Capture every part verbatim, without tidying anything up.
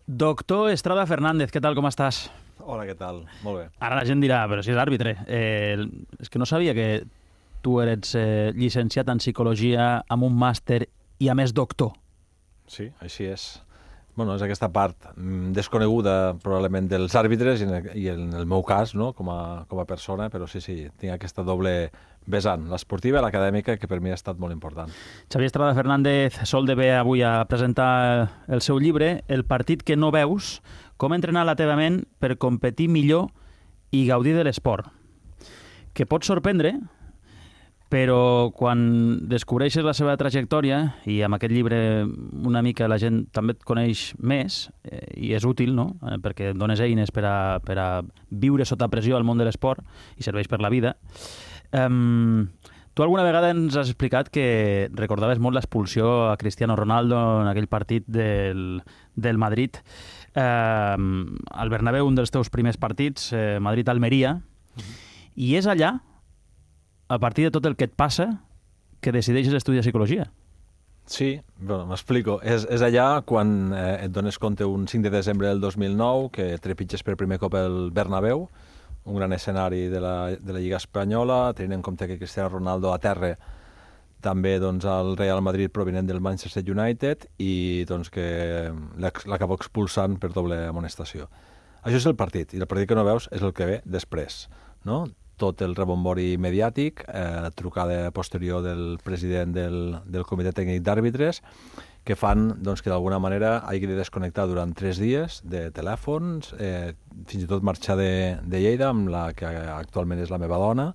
Doctor Estrada Fernández, què tal, com estàs? Hola, què tal? Molt bé. Ara la gent dirà, però si és àrbitre. Eh, és que no sabia que tu eres eh, llicenciat en psicologia amb un màster i a més doctor. Sí, així és. Bueno, és aquesta part mm, desconeguda probablement dels àrbitres i en el, i en el meu cas, no?, com a, com a persona, però sí, sí, tinc aquesta doble vessant, l'esportiva i l'acadèmica, que per mi ha estat molt important. Xavier Estrada Fernández sol de ve avui a presentar el seu llibre El partit que no veus, com entrenar la teva ment per competir millor i gaudir de l'esport. Que pot sorprendre, però quan descobreixes la seva trajectòria, i amb aquest llibre una mica la gent també et coneix més, eh, i és útil, no?, eh, perquè et dones eines per a, per a viure sota pressió al món de l'esport i serveix per la vida. Um, tu alguna vegada ens has explicat que recordaves molt l'expulsió a Cristiano Ronaldo en aquell partit del, del Madrid. Um, al Bernabéu, un dels teus primers partits, eh, Madrid-Almeria, uh-huh. I és allà, a partir de tot el que et passa, que decideixes estudiar psicologia. Sí, bueno, m'explico. És, és allà quan eh, et dones compte un cinc de desembre del dos mil nou que trepitges per primer cop el Bernabéu, un gran escenari de la, de la Lliga Espanyola, tenint en compte que Cristiano Ronaldo aterra també doncs, el Real Madrid provinent del Manchester United i doncs, que l'acabó expulsant per doble amonestació. Això és el partit, i el partit que no veus és el que ve després, no? Tot el rebombori mediàtic, eh, trucada posterior del president del, del Comitè Tècnic d'Àrbitres, que fan doncs, que d'alguna manera hagi de desconnectar durant tres dies de telèfons, eh, fins i tot marxar de, de Lleida, amb la que actualment és la meva dona,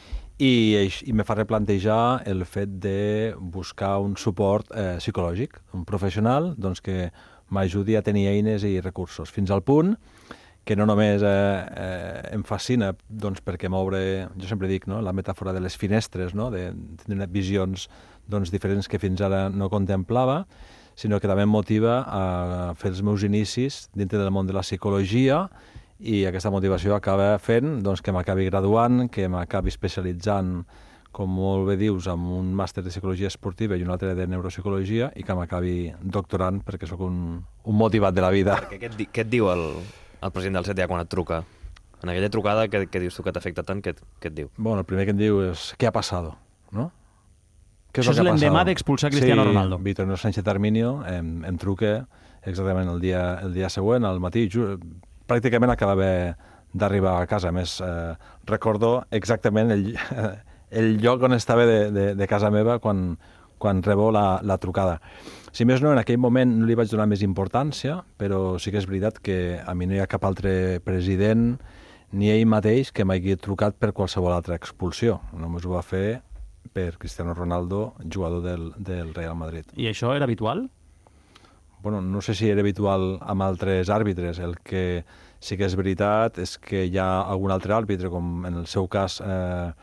i, i me fa replantejar el fet de buscar un suport eh, psicològic, un professional doncs, que m'ajudi a tenir eines i recursos, fins al punt que no només eh, eh, em fascina doncs, perquè m'obre, jo sempre dic, no?, la metàfora de les finestres, no?, de tenir visions doncs, diferents que fins ara no contemplava, sinó que també em motiva a fer els meus inicis dintre del món de la psicologia, i aquesta motivació acaba fent doncs, que m'acabi graduant, que m'acabi especialitzant, com molt bé dius, amb un màster de psicologia esportiva i un altre de neuropsicologia, i que m'acabi doctorant perquè sóc un, un motivat de la vida. Perquè què et, di, què et diu el, el president del C T A quan et truca? En aquella trucada, què, què dius tu que t'afecta tant? Què, què et diu? Bueno, el primer que em diu és ¿qué ha pasado? ¿No? Això és l'endemà d'expulsar Cristiano sí, Ronaldo. Sí, Vitorino Sánchez Arminio em, em truca exactament el dia, el dia següent, al matí, just, pràcticament acabava d'arribar a casa. A més, eh, recordo exactament el, el lloc on estava de, de, de casa meva quan, quan rebo la, la trucada. Si més no, en aquell moment no li vaig donar més importància, però sí que és veritat que a mi no hi ha cap altre president ni ell mateix que m'hagi trucat per qualsevol altra expulsió. Només ho va fer per Cristiano Ronaldo, jugador del, del Real Madrid. I això era habitual? Bueno, no sé si era habitual amb altres àrbitres. El que sí que és veritat és que hi ha algun altre àrbitre, com en el seu cas eh,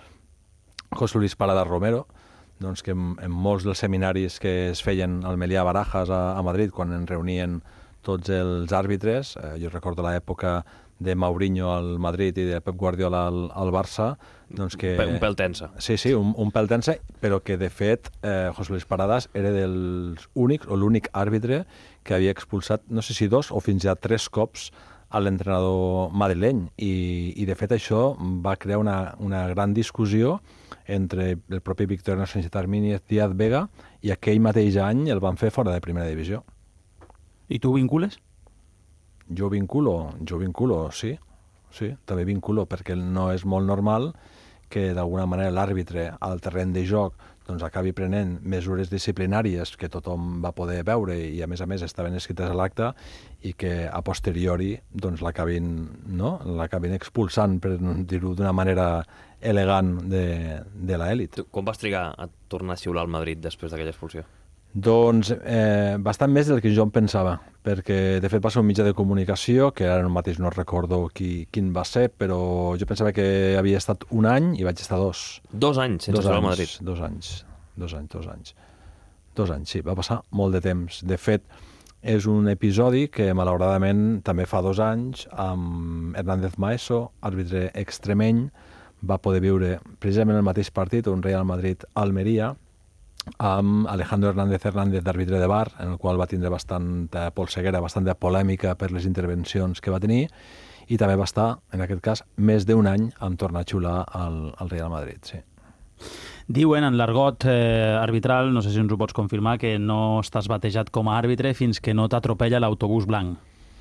José Luis Parada Romero, doncs que en, en molts dels seminaris que es feien al Melià Barajas a, a Madrid, quan en reunien tots els àrbitres, eh, jo recordo l'època de Mourinho al Madrid i de Pep Guardiola al, al Barça, doncs que... Un pèl tensa. Sí, sí, un, un pèl tensa, però que de fet eh, José Luis Paradas era dels únics, o l'únic àrbitre que havia expulsat, no sé si dos o fins a tres cops a l'entrenador madrileny. I, i de fet això va crear una, una gran discussió entre el propi Victorino Sánchez Armínguez Díaz Vega, i aquell mateix any el van fer fora de primera divisió. I tu vincules? Jo vinculo, jo vinculo, sí, sí, també vinculo, perquè no és molt normal que d'alguna manera l'àrbitre al terreny de joc doncs acabi prenent mesures disciplinàries que tothom va poder veure i a més a més estaven escrites a l'acte i que a posteriori doncs l'acabin, no? l'acabin expulsant, per dir-ho d'una manera elegant, de, de l'elit. Com vas trigar a tornar a xiular al Madrid després d'aquella expulsió? Doncs eh, bastant més del que jo em pensava, perquè de fet va ser un mitjà de comunicació, que ara mateix no recordo qui, quin va ser, però jo pensava que havia estat un any i vaig estar dos. Dos anys sense dos jugar anys, al Madrid? Dos anys, dos anys, dos anys. Dos anys, sí, va passar molt de temps. De fet, és un episodi que malauradament també fa dos anys amb Hernández Maeso, àrbitre extremeny, va poder viure precisament el mateix partit, un Real Madrid-Almeria, amb Alejandro Hernández Hernández d'àrbitre de bar, en el qual va tindre bastanta polseguera, bastanta polèmica per les intervencions que va tenir, i també va estar, en aquest cas, més d'un any amb Tornachula al, al Real Madrid, sí. Diuen en l'argot eh, arbitral, no sé si ens ho pots confirmar, que no estàs batejat com a àrbitre fins que no t'atropella l'autobús blanc.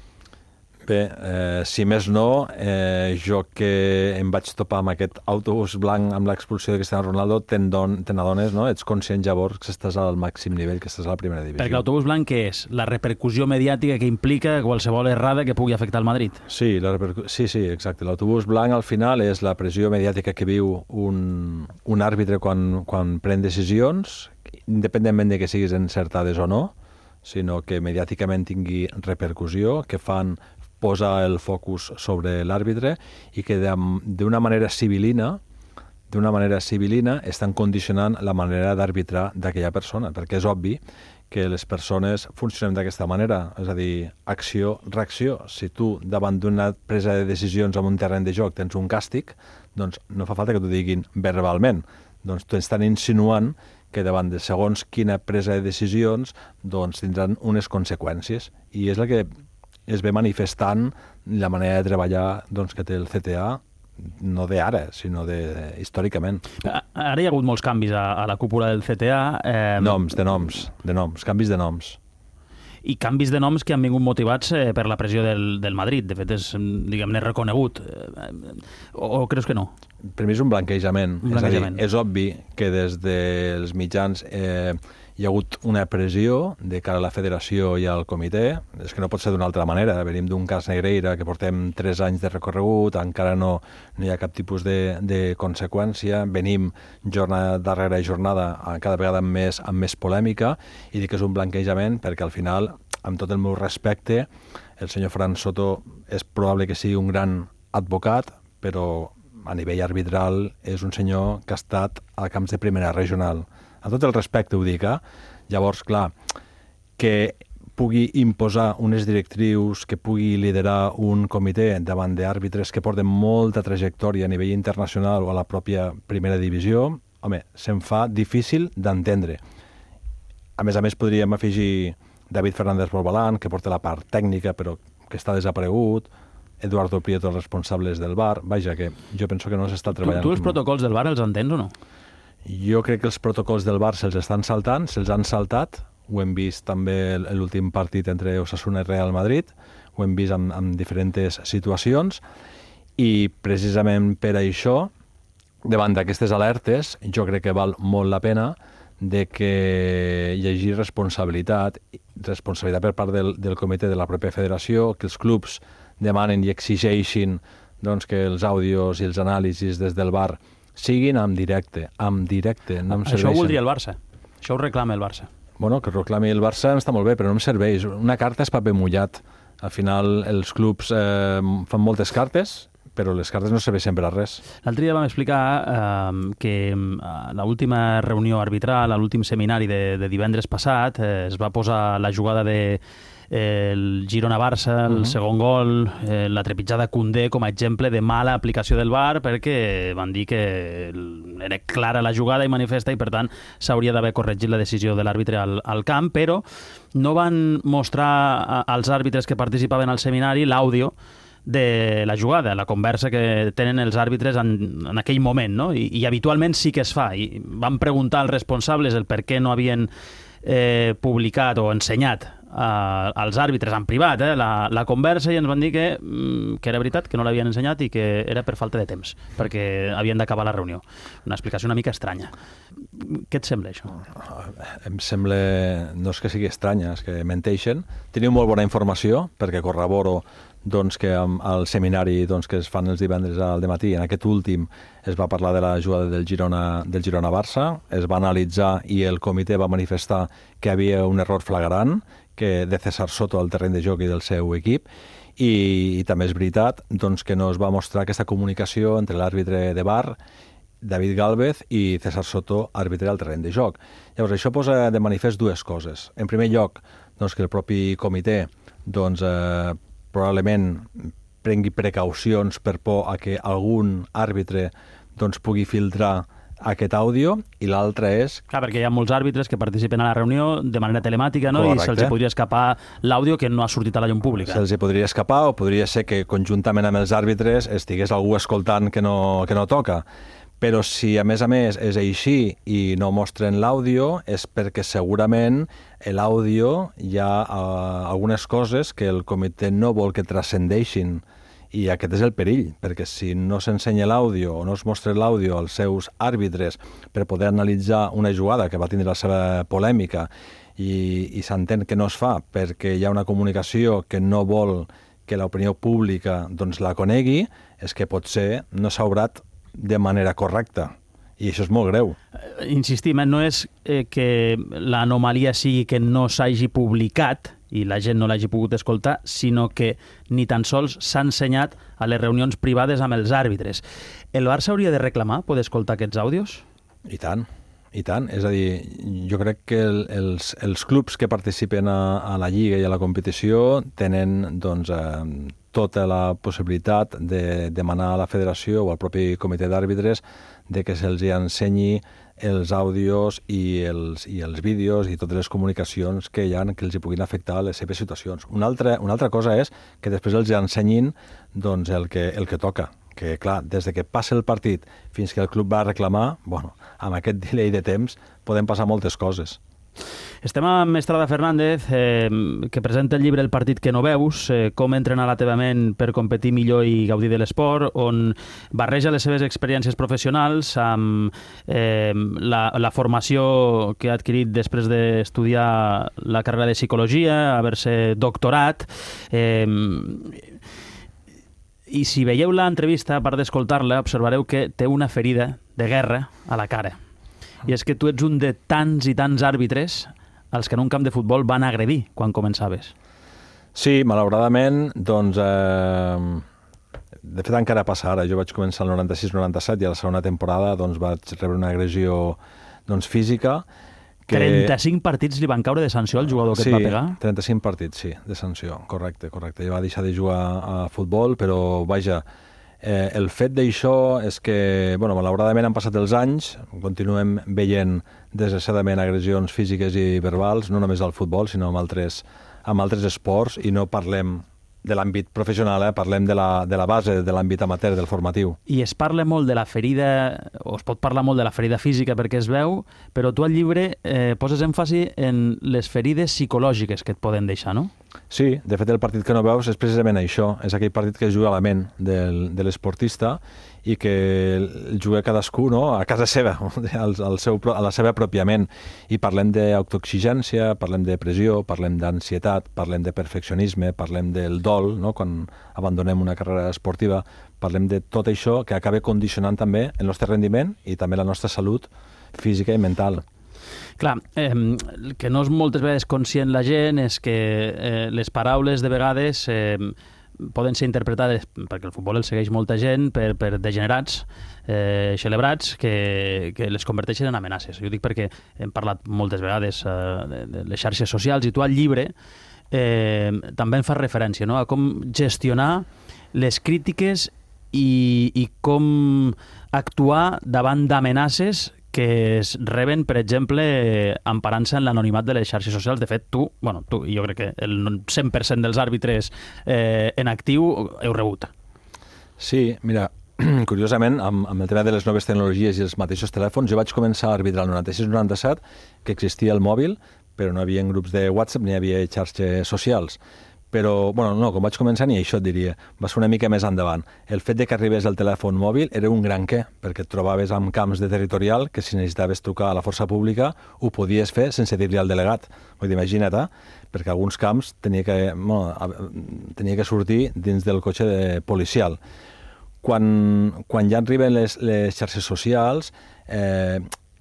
Bé, eh, si més no, eh, jo que em vaig topar amb aquest autobús blanc amb l'expulsió de Cristiano Ronaldo, te n'adones, no? Ets conscient llavors que estàs al màxim nivell, que estàs a la primera divisió. Perquè l'autobús blanc què és? La repercussió mediàtica que implica qualsevol errada que pugui afectar el Madrid. Sí, la repercu... sí, sí, exacte. L'autobús blanc al final és la pressió mediàtica que viu un, un àrbitre quan, quan pren decisions, independentment de que siguis encertades o no, sinó que mediàticament tingui repercussió, que fan posa el focus sobre l'àrbitre i que d'una manera civilina d'una manera civilina estan condicionant la manera d'arbitrar d'aquella persona, perquè és obvi que les persones funcionem d'aquesta manera, és a dir, acció-reacció. Si tu, davant d'una presa de decisions en un terreny de joc, tens un càstig, doncs no fa falta que t'ho diguin verbalment. Doncs t'estan insinuant que davant de segons quina presa de decisions doncs tindran unes conseqüències. I és el que es ve manifestant la manera de treballar doncs, que té el C T A, no d'ara, sinó de, de, històricament. Ara hi ha hagut molts canvis a, a la cúpula del C T A. Eh... Noms, de noms, de noms, canvis de noms. I canvis de noms que han vingut motivats eh, per la pressió del, del Madrid. De fet, és, diguem-ne, reconegut. Eh, o, o creus que no? Per mi és un blanquejament. Un blanquejament. És a dir, és obvi que des dels mitjans eh, hi ha hagut una pressió de cara a la federació i al comitè. És que no pot ser d'una altra manera. Venim d'un cas Negreira que portem tres anys de recorregut, encara no, no hi ha cap tipus de, de conseqüència. Venim jornada darrere jornada cada vegada amb més, amb més polèmica, i dic que és un blanquejament perquè al final, amb tot el meu respecte, el senyor Fran Soto és probable que sigui un gran advocat, però a nivell arbitral és un senyor que ha estat a camps de primera regional. A tot el respecte ho dic, eh? Llavors, clar, que pugui imposar unes directrius, que pugui liderar un comitè davant d'àrbitres que porten molta trajectòria a nivell internacional o a la pròpia primera divisió, home, se'm fa difícil d'entendre. A més a més, podríem afegir David Fernández Borbalán, que porta la part tècnica, però que està desaparegut, Eduardo Prieto, els responsables del V A R. Vaja, que jo penso que no s'està treballant. Tu, tu els protocols del V A R els entens o no? Jo crec que els protocols del V A R se'ls estan saltant, se'ls han saltat. Ho hem vist també l'últim partit entre Osasuna i Real Madrid, ho hem vist en, en diferents situacions, i precisament per això, davant d'aquestes alertes, jo crec que val molt la pena de que hi hagi responsabilitat, responsabilitat per part del, del comitè de la pròpia federació, que els clubs demanen i exigeixin doncs, que els àudios i els anàlisis des del V A R siguin en directe, en directe. No em Això serveixen. ho voldria el Barça. Això ho reclama el Barça. Bueno, que reclami el Barça està molt bé, però no em serveix. Una carta és paper mullat. Al final els clubs eh, fan moltes cartes, però les cartes no serveixen per a res. L'altre dia vam explicar eh, que a l'última reunió arbitral, a l'últim seminari de, de divendres passat, eh, es va posar la jugada de eh, el Girona-Barça, el uh-huh. segon gol, eh, la trepitjada Koundé com a exemple de mala aplicació del V A R, perquè van dir que era clara la jugada i manifesta i per tant s'hauria d'haver corregit la decisió de l'àrbitre al, al camp, però no van mostrar als àrbitres que participaven al seminari l'àudio de la jugada, la conversa que tenen els àrbitres en, en aquell moment, no? I, i habitualment sí que es fa. I van preguntar als responsables el per què no havien eh, publicat o ensenyat eh, als àrbitres en privat eh, la, la conversa, i ens van dir que, mm, que era veritat, que no l'havien ensenyat i que era per falta de temps, perquè havien d'acabar la reunió. Una explicació una mica estranya. Què et sembla, això? Em sembla... No és que sigui estranya, és que menteixen. Teniu molt bona informació, perquè corroboro doncs, que al seminari doncs, que es fan els divendres al dematí, en aquest últim es va parlar de la jugada del Girona del Girona-Barça, es va analitzar i el comitè va manifestar que hi havia un error flagrant, que de César Soto al terreny de joc i del seu equip, i, i també és veritat doncs, que no es va mostrar aquesta comunicació entre l'àrbitre de V A R, David Gálvez, i César Soto, àrbitre al terreny de joc. Llavors, això posa de manifest dues coses. En primer lloc, doncs, que el propi comitè doncs, eh, probablement prengui precaucions per por a que algun àrbitre doncs, pugui filtrar aquest àudio, i l'altre és... Clar, perquè hi ha molts àrbitres que participen a la reunió de manera telemàtica, no? Correcte. I se'ls podria escapar l'àudio que no ha sortit a la llum pública. Se'ls podria escapar, o podria ser que conjuntament amb els àrbitres estigués algú escoltant que no, que no toca. Però si a més a més és així i no mostren l'àudio, és perquè segurament l'àudio hi ha uh, algunes coses que el comitè no vol que transcendeixin. I aquest és el perill, perquè si no s'ensenya l'àudio o no es mostra l'àudio als seus àrbitres per poder analitzar una jugada que va tindre la seva polèmica i, i s'entén que no es fa perquè hi ha una comunicació que no vol que l'opinió pública doncs, la conegui, és que potser no s'ha obrat de manera correcta. I això és molt greu. Insistim, eh? no és eh, que l'anomalia sigui que no s'hagi publicat i la gent no l'hagi pogut escoltar, sinó que ni tan sols s'ha ensenyat a les reunions privades amb els àrbitres. El Barça hauria de reclamar poder escoltar aquests àudios? I tant, i tant. És a dir, jo crec que el, els, els clubs que participen a, a la Lliga i a la competició tenen doncs, eh, tota la possibilitat de demanar a la federació o al propi comitè d'àrbitres de que se'ls ensenyi els àudios i els, i els vídeos i totes les comunicacions que hi ha que els hi puguin afectar a les seves situacions. Una altra, una altra cosa és que després els ensenyin doncs, el, que, el que toca. Que, clar, des de que passa el partit fins que el club va reclamar, bueno, amb aquest delay de temps poden passar moltes coses. Estem amb Estrada Fernández, eh, que presenta el llibre El partit que no veus, eh, com entrenar la teva ment per competir millor i gaudir de l'esport, on barreja les seves experiències professionals amb eh, la, la formació que ha adquirit després d'estudiar la carrera de psicologia, haver-se doctorat. Eh, I si veieu l'entrevista, a part d'escoltar-la, observareu que té una ferida de guerra a la cara. I és que tu ets un de tants i tants àrbitres als que en un camp de futbol van agredir quan començaves. Sí, malauradament, doncs... Eh, de fet, encara passa ara. Jo vaig començar el noranta-sis noranta-set i a la segona temporada doncs, vaig rebre una agressió doncs, física. Que... trenta-cinc partits li van caure de sanció al jugador que sí, et va pegar? Sí, trenta-cinc partits, sí, de sanció, correcte, correcte. Jo va deixar de jugar a futbol, però, vaja, eh, el fet d'això és que, bueno, malauradament han passat els anys, continuem veient desgraciadament agressions físiques i verbals, no només al futbol, sinó amb altres, amb altres esports, i no parlem de l'àmbit professional, eh? Parlem de la, de la base, de l'àmbit amateur, del formatiu. I es parla molt de la ferida, o es pot parlar molt de la ferida física perquè es veu, però tu al llibre eh, poses èmfasi en les ferides psicològiques que et poden deixar, no? Sí, de fet el partit que no veus és precisament això, és aquell partit que es juga a la ment del, de l'esportista i que el juga cadascú, no?, a casa seva, al, al seu, a la seva pròpia ment. I parlem d'autoexigència, parlem de pressió, parlem d'ansietat, parlem de perfeccionisme, parlem del dol, no?, quan abandonem una carrera esportiva, parlem de tot això que acaba condicionant també el nostre rendiment i també la nostra salut física i mental. Clar, eh, el que no és moltes vegades conscient la gent és que eh, les paraules de vegades eh, poden ser interpretades, perquè el futbol el segueix molta gent, per, per degenerats, eh, celebrats, que, que les converteixen en amenaces. Jo dic perquè hem parlat moltes vegades eh, de, de les xarxes socials i tu al llibre eh, també en fas referència, no?, a com gestionar les crítiques i, i com actuar davant d'amenaces que es reben, per exemple, emparant-se en l'anonimat de les xarxes socials. De fet, tu, bueno, tu i jo crec que el cent per cent dels àrbitres eh, en actiu heu rebut. Sí, mira, curiosament, amb, amb el tema de les noves tecnologies i els mateixos telèfons, jo vaig començar a arbitrar el noranta-sis noranta-set, que existia el mòbil, però no hi havia grups de WhatsApp ni hi havia xarxes socials. Però, bueno, no, com vaig començar ni això et diria, va ser una mica més endavant. El fet de que arribés el telèfon mòbil era un gran què, perquè et trobaves amb camps de territorial que si necessitaves trucar a la força pública ho podies fer sense dir-li al delegat. Vull dir, imagina't, eh? Perquè alguns camps tenia que, bueno, tenia que sortir dins del cotxe de policial. Quan, quan ja arriben les, les xarxes socials, eh,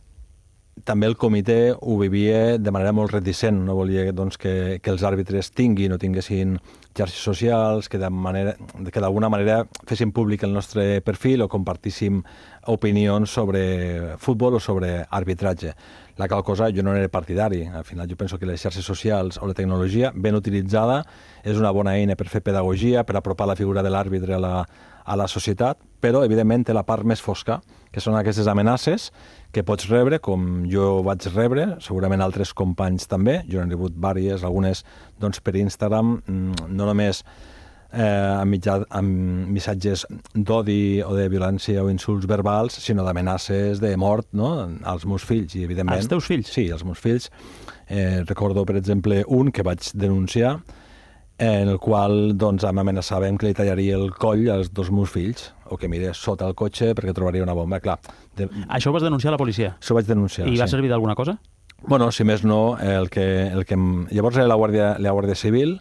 també el comitè ho vivia de manera molt reticent, no volia doncs, que, que els àrbitres tinguin o tinguessin xarxes socials, que d'alguna manera fessin públic el nostre perfil o compartíssim opinions sobre futbol o sobre arbitratge. La qual cosa jo no n'era partidari. Al final jo penso que les xarxes socials o la tecnologia ben utilitzada és una bona eina per fer pedagogia, per apropar la figura de l'àrbitre a la, a la societat, però evidentment té la part més fosca, que són aquestes amenaces que pots rebre, com jo vaig rebre, segurament altres companys també, jo n'he rebut diverses, algunes doncs, per Instagram, no només eh, amb, mitjà, amb missatges d'odi o de violència o insults verbals, sinó d'amenaces de mort, no?, als meus fills. I, evidentment, als teus fills? Sí, als meus fills. Eh, recordo, per exemple, un que vaig denunciar, en el qual doncs, m'amenaçàvem que li tallaria el coll als dos meus fills, o que mirés sota el cotxe perquè trobaria una bomba. Clar, de... Això ho vas denunciar a la policia? Això ho vaig denunciar, I va sí. servir d'alguna cosa? Bueno, si més no, el que... El que em... Llavors era la Guàrdia, la Guàrdia Civil,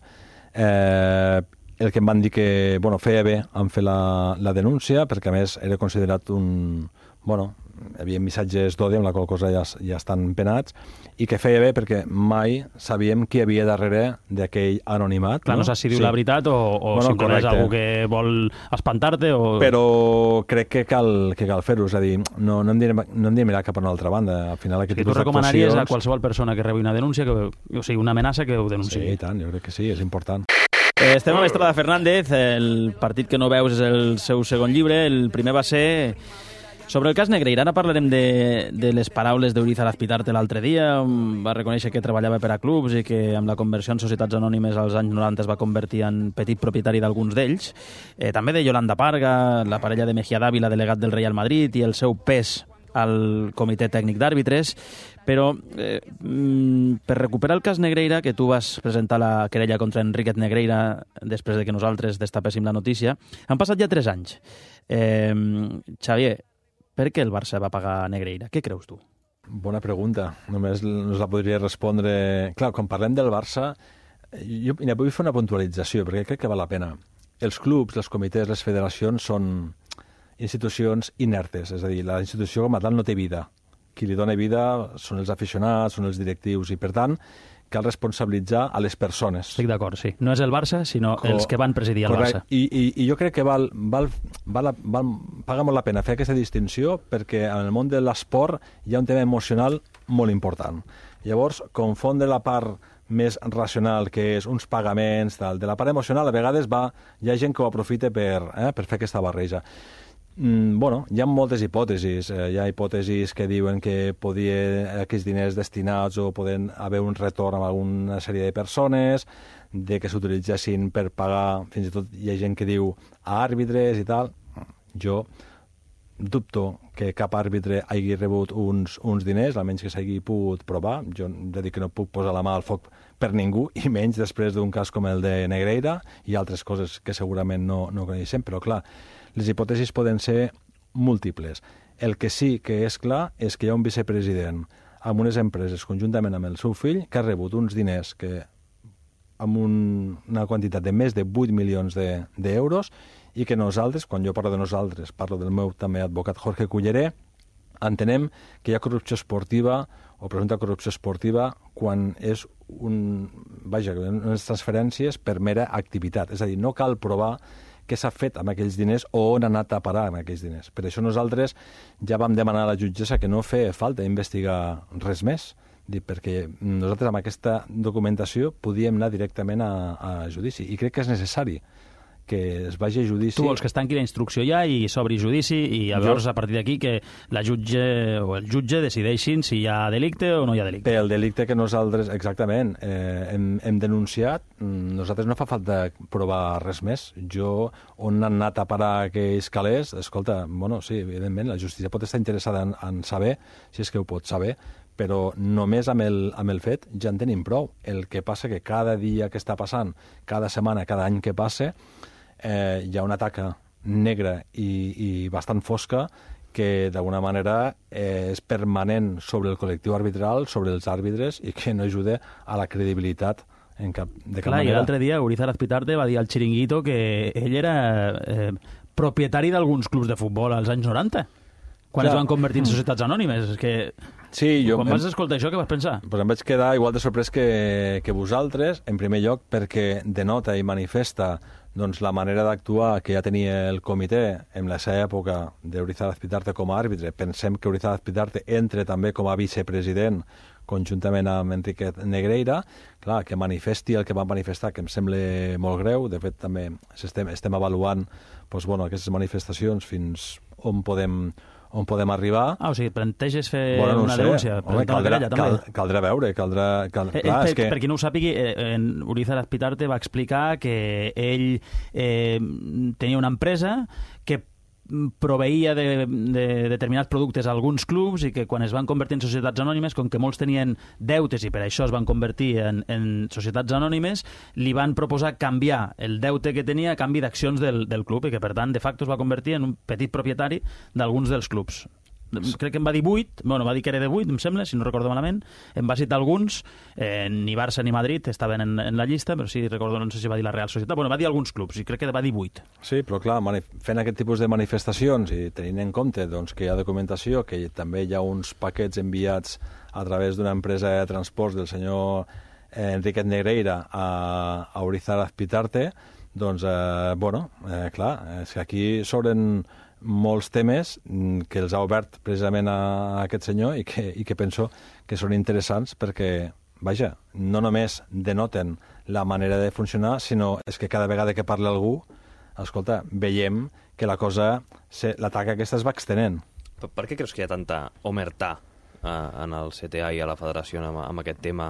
eh, el que em van dir que bueno, feia bé en fer la, la denúncia, perquè a més era considerat un... Bueno, hi havia missatges d'odi, amb la qual cosa ja, ja estan penats, i que feia bé perquè mai sabíem qui havia darrere d'aquell anonimat. Clar, no, no saps si diu sí. la veritat o, o bueno, simplement és algú que vol espantar-te o... Però crec que cal, que cal fer-ho, és a dir, no, no, hem de, no hem de mirar cap a una altra banda. Al final aquest sí, tipus tu recomanaries d'actuacions... a qualsevol persona que rebi una denúncia, que, o sigui, una amenaça, que ho denunciï. Sí, i tant, jo crec que sí, és important. Eh, estem amb Estrada Fernández, el partit que no veus és el seu segon llibre, el primer va ser... Sobre el cas Negreira, ara parlarem de, de les paraules d'Urizar Azpitarte l'altre dia, on va reconèixer que treballava per a clubs i que amb la conversió en societats anònimes als anys noranta es va convertir en petit propietari d'alguns d'ells. Eh, també de Yolanda Parga, la parella de Mejía Dávila, delegat del Real Madrid, i el seu pes al comitè tècnic d'àrbitres. Però eh, per recuperar el cas Negreira, que tu vas presentar la querella contra Enriquet Negreira després de que nosaltres destapéssim la notícia, han passat ja tres anys. Eh, Xavier, per què el Barça va pagar Negreira? Què creus tu? Bona pregunta. Només nos la podria respondre... Clar, quan parlem del Barça, jo mira, vull fer una puntualització, perquè crec que val la pena. Els clubs, els comitès, les federacions són institucions inertes, és a dir, la institució com a tal no té vida. Qui li dona vida són els aficionats, són els directius, i per tant cal responsabilitzar a les persones. Estic d'acord, sí. No és el Barça, sinó Co els que van presidir el Correcte. Barça. I, i, I jo crec que val, val, val, val, paga molt la pena fer aquesta distinció, perquè en el món de l'esport hi ha un tema emocional molt important. Llavors, confondre la part més racional, que és uns pagaments, tal, de la part emocional, a vegades va, hi ha gent que ho aprofita per, eh, per fer aquesta barreja. Mm, bueno, hi ha moltes hipòtesis. Eh, hi ha hipòtesis que diuen que podia aquests diners destinats o poden haver un retorn a alguna sèrie de persones, de que s'utilitzessin per pagar, fins i tot hi ha gent que diu a àrbitres i tal. Jo dubto que cap àrbitre hagi rebut uns, uns diners, almenys que s'hagi pogut provar. Jo he de dir que no puc posar la mà al foc per ningú, i menys després d'un cas com el de Negreira i altres coses que segurament no, no coneixem, però clar, les hipòtesis poden ser múltiples. El que sí que és clar és que hi ha un vicepresident amb unes empreses, conjuntament amb el seu fill, que ha rebut uns diners que amb un, una quantitat de més de vuit milions d'euros, i que nosaltres, quan jo parlo de nosaltres, parlo del meu també advocat Jorge Culleré, entenem que hi ha corrupció esportiva o presumpta corrupció esportiva quan és un, vaja, unes transferències per mera activitat. És a dir, no cal provar què s'ha fet amb aquells diners o on ha anat a parar amb aquells diners. Per això nosaltres ja vam demanar a la jutgessa que no feia falta investigar res més, perquè nosaltres amb aquesta documentació podíem anar directament a, a judici, i crec que és necessari que es vagi a judici. Tu vols que es tanqui la instrucció ja i s'obri judici, i llavors jo... a partir d'aquí que la jutge o el jutge decideixin si hi ha delicte o no hi ha delicte. Pel delicte que nosaltres, exactament, eh, hem, hem denunciat, nosaltres no fa falta provar res més. Jo, on han anat a parar aquells calés, escolta, bueno, sí, evidentment, la justícia pot estar interessada en, en saber, si és que ho pot saber, però només amb el, amb el fet ja en tenim prou. El que passa que cada dia que està passant, cada setmana, cada any que passa, eh, hi ha una taca negra i, i bastant fosca que d'alguna manera eh, és permanent sobre el col·lectiu arbitral, sobre els àrbitres, i que no ajuda a la credibilitat en cap, de cap Clar, manera. I l'altre dia Urizar Azpitarte va dir al Chiringuito que ell era eh, propietari d'alguns clubs de futbol als anys noranta, quan Clar. es van convertir en societats anònimes. És que... Sí, jo... Quan vas escoltar això, què vas pensar? Pues em vaig quedar igual de sorprès que, que vosaltres, en primer lloc, perquè denota i manifesta doncs la manera d'actuar que ja tenia el comitè en la seva època d'Eurizar Azpitarte com a àrbitre. Pensem que Eurizar Azpitarte entra també com a vicepresident conjuntament amb Enriquet Negreira, clar, que manifesti el que va manifestar, que em sembla molt greu. De fet, també estem, estem avaluant doncs, bueno, aquestes manifestacions fins on podem on podem arribar. Ah, o sigui, planteges fer bueno, no una sé. denúncia? Home, caldrà, querella, cal, caldrà veure, caldrà... Cal, eh, clar, per, és que... per qui no ho sàpigui, eh, Urizar Azpitarte va explicar que ell eh, tenia una empresa que proveïa de, de determinats productes a alguns clubs i que quan es van convertir en societats anònimes, com que molts tenien deutes i per això es van convertir en, en societats anònimes, li van proposar canviar el deute que tenia a canvi d'accions del, del club i que, per tant, de facto es va convertir en un petit propietari d'alguns dels clubs. Crec que en va dir vuit, bueno, va dir que era de vuit, em sembla, si no recordo malament. En va citar alguns, eh, ni Barça ni Madrid estaven en, en la llista, però sí, recordo, no sé si va dir la Real Societat. Bueno, va dir alguns clubs, i crec que va dir vuit. Sí, però clar, fent aquest tipus de manifestacions i tenint en compte doncs, que hi ha documentació, que també hi ha uns paquets enviats a través d'una empresa de transports del senyor eh, Enriquet Negreira a, a Urizar Azpitarte, doncs, eh, bueno, eh, clar, és que aquí s'obren molts temes que els ha obert precisament a aquest senyor i que, i que penso que són interessants perquè, vaja, no només denoten la manera de funcionar, sinó és que cada vegada que parla algú, escolta, veiem que la cosa, la taca aquesta es va extenent. Per, per què creus que hi ha tanta omertà eh, en el C T A i a la federació amb, amb aquest tema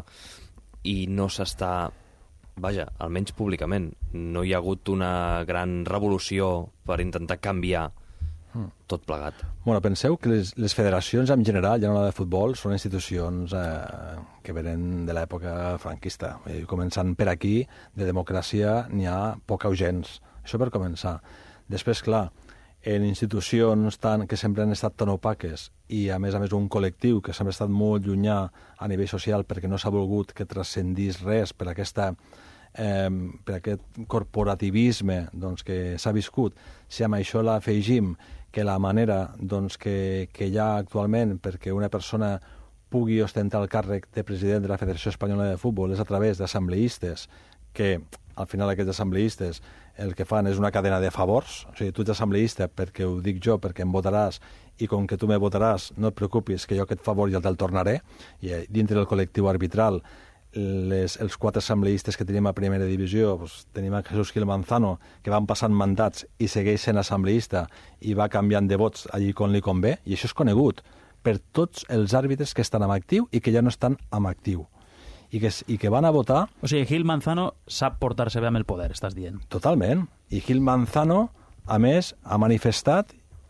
i no s'està... Vaja, almenys públicament, no hi ha hagut una gran revolució per intentar canviar tot plegat. Bueno, penseu que les, les federacions en general, ja no la de futbol, són institucions eh, que venen de l'època franquista. I començant per aquí, de democràcia n'hi ha poca o gens. Això per començar. Després, clar, en institucions tan, que sempre han estat tan opaques i, a més a més, un col·lectiu que sempre ha estat molt llunyà a nivell social perquè no s'ha volgut que transcendís res per aquesta eh, per aquest corporativisme doncs, que s'ha viscut. Si amb això l'afegim que la manera doncs, que, que hi ha actualment perquè una persona pugui ostentar el càrrec de president de la Federació Espanyola de Futbol és a través d'assembleistes, que al final aquests assembleistes el que fan és una cadena de favors. O sigui, tu ets assembleista perquè ho dic jo, perquè em votaràs, i com que tu me votaràs, no et preocupis, que jo aquest favor ja te'l tornaré. I dintre del col·lectiu arbitral, les, els quatre assembleistes que tenim a primera divisió, doncs, tenim a Jesús Gil Manzano, que van passant mandats i segueix sent assembleista i va canviant de vots allí com li convé, i això és conegut per tots els àrbitres que estan en actiu i que ja no estan en actiu. I que, i que van a votar... O sigui, Gil Manzano sap portar-se bé amb el poder, estàs dient. Totalment. I Gil Manzano, a més, ha manifestat,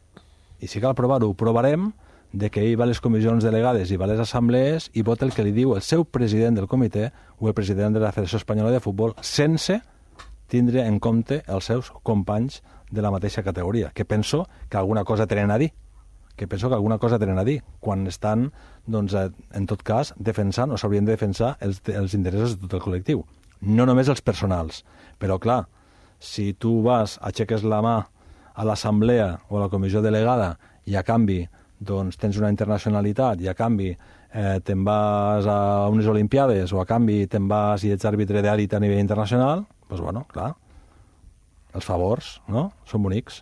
i si cal provar-ho, ho provarem, de que ell va a les comissions delegades i va a les assemblees i vota el que li diu el seu president del comitè o el president de la Federació Espanyola de Futbol, sense tindre en compte els seus companys de la mateixa categoria, que penso que alguna cosa tenen a dir. que penso que alguna cosa tenen a dir quan estan, doncs, en tot cas, defensant o s'haurien de defensar els, els interessos de tot el col·lectiu. No només els personals. Però, clar, si tu vas, aixeques la mà a l'assemblea o a la comissió delegada i a canvi doncs, tens una internacionalitat i a canvi eh, te'n vas a unes olimpiades o a canvi te'n vas i ets àrbitre d'elit a nivell internacional, doncs, bueno, clar, els favors, no?, són bonics.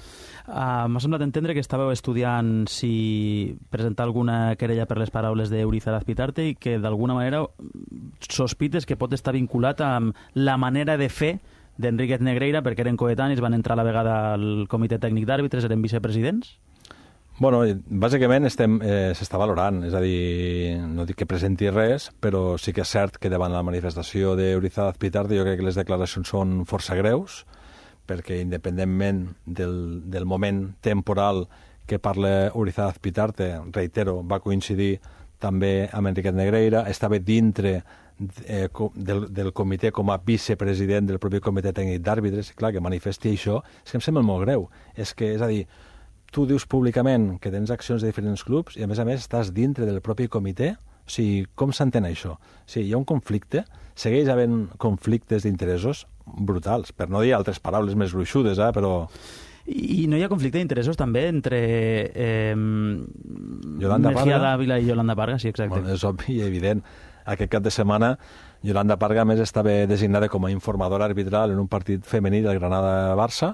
Uh, M'ha semblat entendre que estàveu estudiant si presentar alguna querella per les paraules d'Eurizar Azpitarte i que d'alguna manera sospites que pot estar vinculat amb la manera de fer d'Enriquet Negreira, perquè eren coetanis, van entrar a la vegada al comitè tècnic d'àrbitres, eren vicepresidents? Bueno, bàsicament estem, eh, s'està valorant, és a dir, no dic que presenti res, però sí que és cert que davant la manifestació d'Eurizar Azpitarte jo crec que les declaracions són força greus, perquè independentment del, del moment temporal que parla Urizar Azpitarte, reitero, va coincidir també amb Enriquet Negreira, estava dintre eh, del, del comitè com a vicepresident del propi comitè tècnic d'àrbitres, clar, que manifesti això, és que em sembla molt greu. És que, és a dir, tu dius públicament que tens accions de diferents clubs i, a més a més, estàs dintre del propi comitè. O sigui, com s'entén això? O sigui, hi ha un conflicte, segueix havent conflictes d'interessos brutals, per no dir altres paraules més gruixudes, eh, però... I no hi ha conflicte d'interessos també entre eh, Yolanda Mejía Parga Dávila i Yolanda Parga, sí, exacte. Bueno, és obvi i evident. Aquest cap de setmana Yolanda Parga, a més, estava designada com a informadora arbitral en un partit femení del Granada-Barça.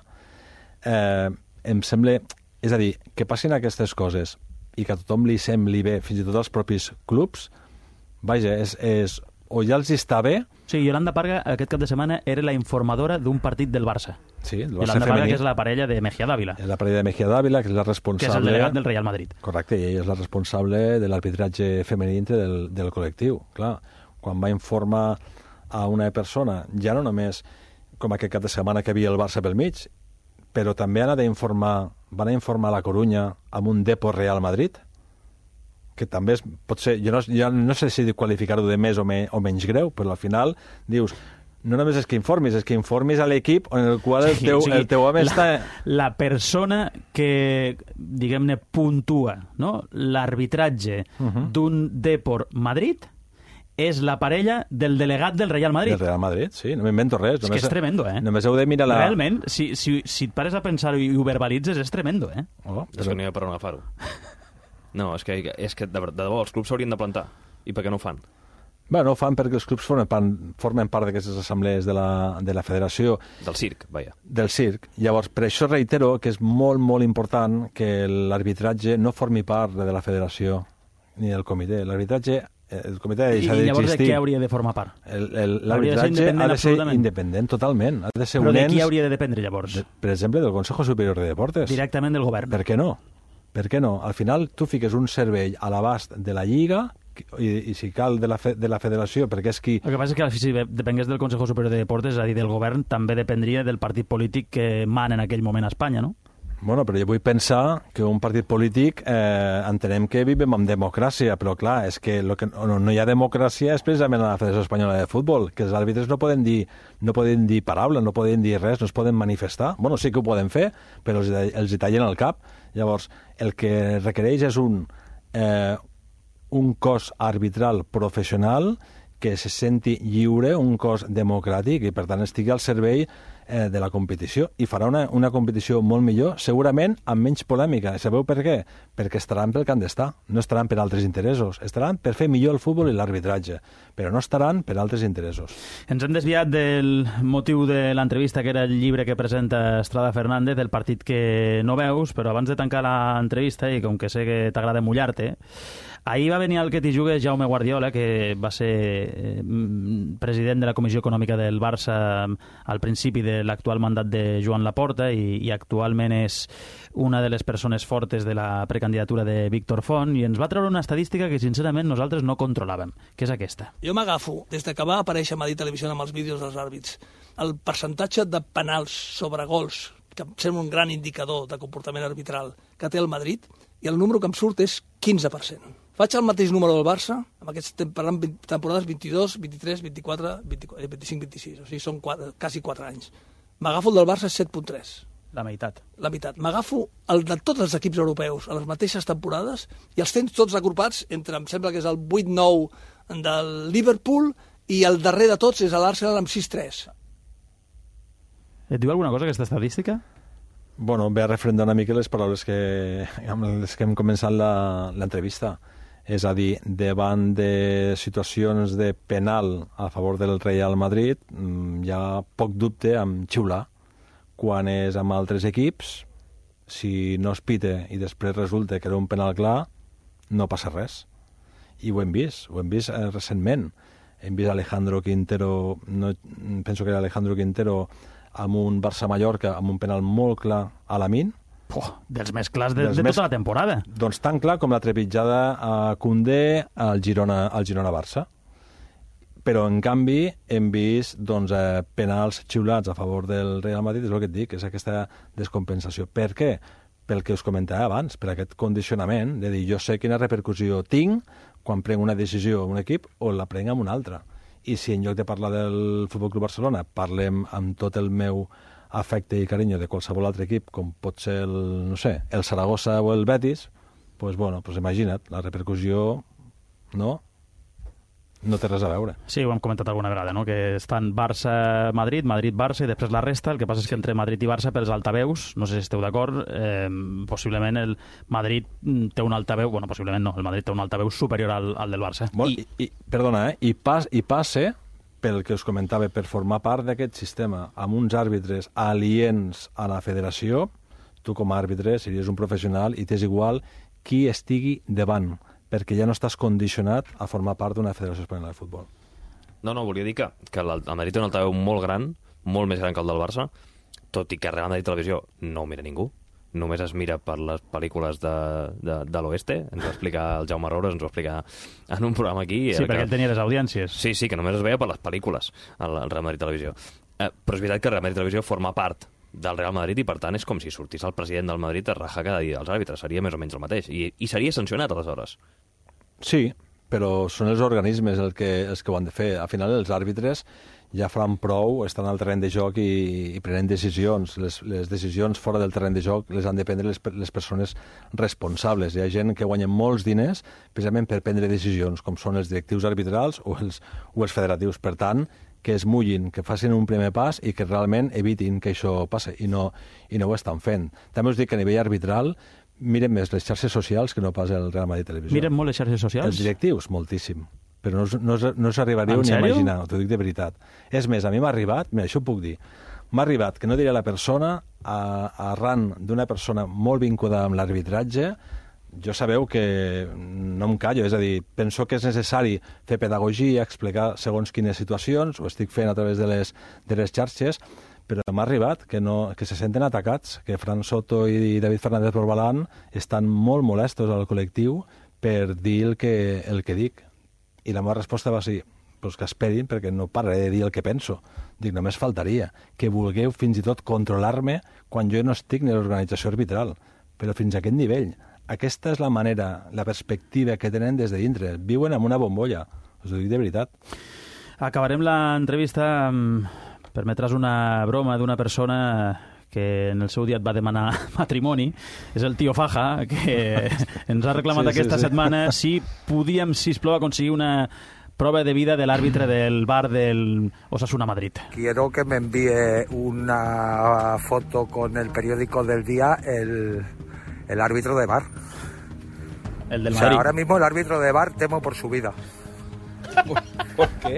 Eh, em sembla... És a dir, que passin aquestes coses i que a tothom li sembli bé, fins i tot als propis clubs, vaja, és, és, o ja els està bé... Sí, Yolanda Parga aquest cap de setmana era la informadora d'un partit del Barça. Sí, el Barça Yolanda femení. Parga, que és la parella de Mejía Dávila. És la parella de Mejía Dávila, que és la responsable... Que és el delegat del Real Madrid. Correcte, i ella és la responsable de l'arbitratge femení dintre del, del col·lectiu. Clar, quan va informar a una persona, ja no només com aquest cap de setmana que havia el Barça pel mig, però també han d'informar, van a informar a la Corunya amb un Depor Real Madrid, que també és, pot ser, jo no, jo no sé si qualificar-ho de més o, me, o menys greu, però al final dius, no només és que informis, és que informis a l'equip en el qual el teu, sí, el teu home la, està... La persona que, diguem-ne, puntua, no?, l'arbitratge uh -huh. d'un Depor Madrid és la parella del delegat del Real Madrid. Del Real Madrid, sí, no m'invento res. És només, que és tremendo, eh? Només heu de mirar la... Realment, si, si, si et pares a pensar-ho i ho verbalitzes, és tremendo, eh? Oh, és que no hi ha per on agafar-ho. No, és que, és que de, de debò, els clubs s'haurien de plantar. I per què no ho fan? Bé, no ho fan perquè els clubs formen part, formen part d'aquestes assemblees de la, de la federació. Del circ, vaja. Del circ. Llavors, per això reitero que és molt, molt important que l'arbitratge no formi part de la federació ni del comitè. L'arbitratge, el comitè ha de deixar d'existir. I llavors de què hauria de formar part? L'arbitratge ha de ser independent, totalment. Ha de ser Però un de ens, qui hauria de dependre, llavors? De, per exemple, del Consejo Superior de Deportes. Directament del govern. Per què no? Per què no? Al final, tu fiques un cervell a l'abast de la Lliga i, i si cal de la, fe, de la federació, perquè és qui... El que passa és que si depengués del Consejo Superior de Deportes, és a dir, del govern, també dependria del partit polític que mana en aquell moment a Espanya, no? Bueno, però jo vull pensar que un partit polític eh, entenem que vivim en democràcia, però clar, és que, lo que no, no hi ha democràcia és precisament a la Federació Espanyola de Futbol, que els àrbitres no poden dir, no poden dir paraula, no poden dir res, no es poden manifestar. Bueno, sí que ho poden fer, però els, els hi tallen el cap. Llavors, el que requereix és un, eh, un cos arbitral professional que se senti lliure, un cos democràtic i, per tant, estigui al servei eh, de la competició i farà una, una competició molt millor, segurament amb menys polèmica. Sabeu per què? Perquè estaran pel que han d'estar, no estaran per altres interessos, estaran per fer millor el futbol i l'arbitratge, però no estaran per altres interessos. Ens hem desviat del motiu de l'entrevista, que era el llibre que presenta Estrada Fernández, del partit que no veus, però abans de tancar l'entrevista, i com que sé que t'agrada mullar-te, ahir va venir al Que t'hi jugues Jaume Guardiola, que va ser eh, president de la Comissió Econòmica del Barça al principi de l'actual mandat de Joan Laporta i, i actualment és una de les persones fortes de la precandidatura de Víctor Font, i ens va treure una estadística que sincerament nosaltres no controlàvem, que és aquesta. Jo m'agafo, des que va aparèixer a Madrid Televisió amb els vídeos dels àrbits, el percentatge de penals sobre gols, que em sembla un gran indicador de comportament arbitral, que té el Madrid, i el número que em surt és quinze per cent. Faig el mateix número del Barça, amb aquests temporades vint-i-dos, vint-i-tres, vint-i-quatre, vint-i-cinc, vint-i-sis, o sigui, són quatre, quasi quatre anys. M'agafo el del Barça, set coma tres. La meitat. La meitat. M'agafo el de tots els equips europeus a les mateixes temporades i els tens tots agrupats entre, em sembla que és el vuit nou del Liverpool i el darrer de tots és l'Arsenal amb sis tres. Et diu alguna cosa aquesta estadística? Bueno, ve a refrendar una mica les paraules que, amb les que hem començat l'entrevista. És a dir, davant de situacions de penal a favor del Real Madrid, hi ha poc dubte en xiular. Quan és amb altres equips, si no es pite i després resulta que era un penal clar, no passa res. I ho hem vist, ho hem vist eh, recentment. Hem vist Alejandro Quintero, no, penso que era Alejandro Quintero, amb un Barça-Mallorca, amb un penal molt clar a la min. Oh, dels més clars de, de tota la temporada. Doncs tan clar com la trepitjada a Koundé al Girona, al Girona-Barça. Però, en canvi, hem vist doncs, eh, penals xiulats a favor del Real Madrid, és el que et dic, és aquesta descompensació. Per què? Pel que us comentava abans, per aquest condicionament de dir jo sé quina repercussió tinc quan prenc una decisió a un equip o la prenc amb un altre. I si en lloc de parlar del Futbol Club Barcelona parlem amb tot el meu afecte i carinyo de qualsevol altre equip, com pot ser el, no sé, el Saragossa o el Betis, pues bueno, pues imagina't, la repercussió no, no té res a veure. Sí, ho hem comentat alguna vegada, no? Que estan Barça-Madrid, Madrid-Barça i després la resta. El que passa és que entre Madrid i Barça, pels altaveus, no sé si esteu d'acord, eh, possiblement el Madrid té un altaveu, bueno, possiblement no, el Madrid té un altaveu superior al, al del Barça. Bueno, I, i, perdona, eh? I, pas, i passe pel que us comentava, per formar part d'aquest sistema, amb uns àrbitres aliens a la federació, tu com a àrbitre series un professional i t'és igual qui estigui davant, perquè ja no estàs condicionat a formar part d'una federació espanyola de futbol. No, no, volia dir que, que el Madrid té un altaveu molt gran, molt més gran que el del Barça, tot i que Real Madrid Televisió no ho mira ningú, només es mira per les pel·lícules de, de, de l'Oeste, ens va explicar el Jaume Roures, ens va explicar en un programa aquí. Sí, perquè que... ell tenia les audiències. Sí, sí, que només es veia per les pel·lícules, el, el Real Madrid Televisió. Eh, però és veritat que el Real Madrid Televisió forma part del Real Madrid i, per tant, és com si sortís el president del Madrid a rajar cada dia dels àrbitres. Seria més o menys el mateix. I, i seria sancionat, aleshores. Sí, però són els organismes el que, els que ho han de fer. Al final, els àrbitres ja faran prou, estan al terreny de joc i, i prenen decisions. Les, les decisions fora del terreny de joc les han de prendre les, les persones responsables. Hi ha gent que guanya molts diners precisament per prendre decisions, com són els directius arbitrals o els, o els federatius. Per tant, que es mullin, que facin un primer pas i que realment evitin que això passi, i no, i no ho estan fent. També us dic que a nivell arbitral miren més les xarxes socials que no pas el Real Madrid Televisió. Miren molt les xarxes socials? Els directius, moltíssim. Però no, no, no us arribaríeu ni a imaginar, t'ho dic de veritat. És més, a mi m'ha arribat, mira, això ho puc dir, m'ha arribat, que no diré la persona, a, arran d'una persona molt vinculada amb l'arbitratge, jo sabeu que no em callo, és a dir, penso que és necessari fer pedagogia, explicar segons quines situacions, ho estic fent a través de les, de les xarxes, però m'ha arribat que, no, que se senten atacats, que Fran Soto i David Fernández Borbalán estan molt molestos al col·lectiu per dir el que, el que dic. I la meva resposta va ser, pues que esperin, perquè no pararé de dir el que penso. Dic, només faltaria que vulgueu fins i tot controlar-me quan jo no estic en l'organització arbitral, però fins a aquest nivell. Aquesta és la manera, la perspectiva que tenen des de dintre. Viuen en una bombolla, us ho dic de veritat. Acabarem l'entrevista amb... Permetràs una broma d'una persona que en el seu dia et va demanar matrimoni. És el tio Faja, que ens ha reclamat sí, aquesta sí, sí. setmana si podíem, sisplau, aconseguir una prova de vida de l'àrbitre del bar del Osasuna Madrid. Quiero que me envíe una foto con el periódico del día, el, el árbitro de bar. El del o Madrid. sea, ahora mismo el árbitro de bar temo por su vida. ¿Por, ¿por qué?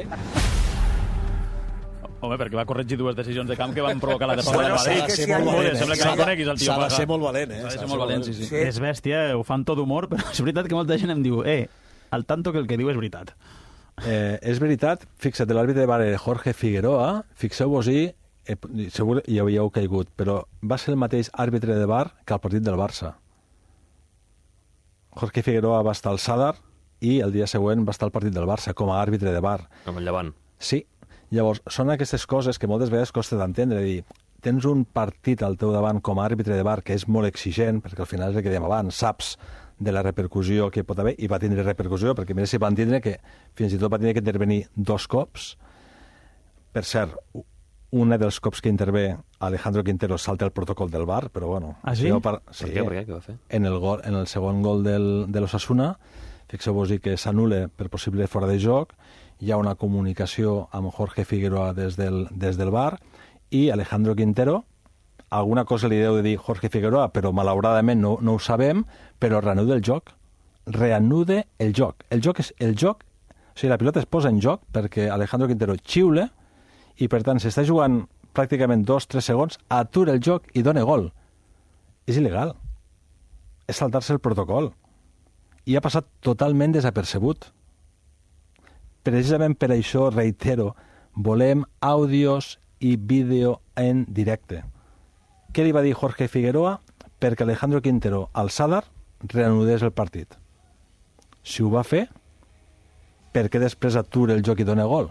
Home, perquè va corregir dues decisions de camp que van provocar la derrota del Madrid. Madrid. Sí, molt valent, sembla que no coneguis el tio S'ha de Faja. ser molt valent, eh? S'ha de S'ha ser molt valent, sí, sí. Sí. És bèstia, ho fan tot d'humor, però és veritat que molta gent em diu eh, al tanto que el que diu és veritat. Eh, és veritat, fixa't, l'àrbitre de bar era Jorge Figueroa, fixeu-vos-hi, eh, segur hi havíeu caigut, però va ser el mateix àrbitre de bar que al partit del Barça. Jorge Figueroa va estar al Sadar i el dia següent va estar al partit del Barça com a àrbitre de bar. Com el Llevant. Sí. Llavors, són aquestes coses que moltes vegades costa d'entendre, dir, tens un partit al teu davant com a àrbitre de bar que és molt exigent, perquè al final és el que dèiem abans, saps de la repercussió que pot haver, i va tindre repercussió, perquè mira si van tindre que fins i tot va tindre que intervenir dos cops. Per cert, un dels cops que intervé Alejandro Quintero salta el protocol del bar, però bueno... Ah, sí? Si par... sí? Per què? Per què? Què va fer? En el, gol, en el segon gol del, de l'Osasuna, fixeu-vos-hi que s'anul·la per possible fora de joc, hi ha una comunicació amb Jorge Figueroa des del, des del bar i Alejandro Quintero, alguna cosa li deu de dir Jorge Figueroa, però malauradament no, no ho sabem, però reanuda el joc. Reanuda el joc. El joc és el joc, o sigui, la pilota es posa en joc perquè Alejandro Quintero xiula i, per tant, s'està jugant pràcticament dos o tres segons, atura el joc i dona gol. És il·legal. És saltar-se el protocol. I ha passat totalment desapercebut. Precisament per això, reitero, volem àudios i vídeo en directe. Què li va dir Jorge Figueroa? Perquè Alejandro Quintero al Sadar reanudés el partit. Si ho va fer, per què després atura el joc i dona gol?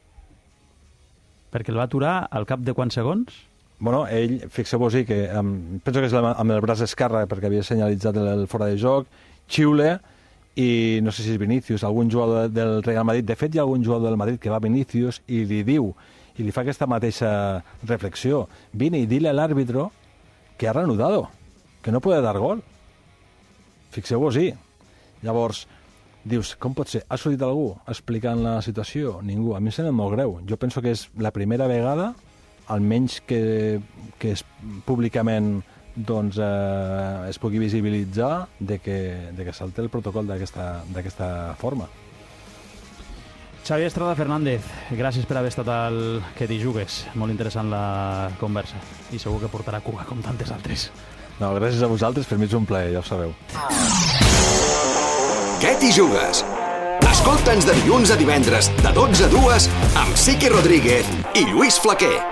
Perquè el va aturar al cap de quants segons? Bueno, ell, fixeu-vos-hi que um, penso que és amb el braç esquerre perquè havia senyalitzat el, el fora de joc, xiule, i no sé si és Vinícius, algun jugador del Real Madrid. De fet, hi ha algun jugador del Madrid que va a Vinícius i li diu, i li fa aquesta mateixa reflexió, vine i dile a l'àrbitro que ha reanudado, que no puede dar gol. Fixeu-vos-hi. Llavors, dius, com pot ser? Ha sortit algú explicant la situació? Ningú. A mi em sembla molt greu. Jo penso que és la primera vegada, almenys que, que és públicament doncs eh, es pugui visibilitzar de que, de que salta el protocol d'aquesta forma. Xavi Estrada Fernández, gràcies per haver estat al Que t'hi jugues. Molt interessant la conversa i segur que portarà cua com tantes altres. No, gràcies a vosaltres, per mi és un plaer, ja ho sabeu. Què t'hi jugues? Escolta'ns de dilluns a divendres, de dotze a dues, amb Siqui Rodríguez i Lluís Flaquer.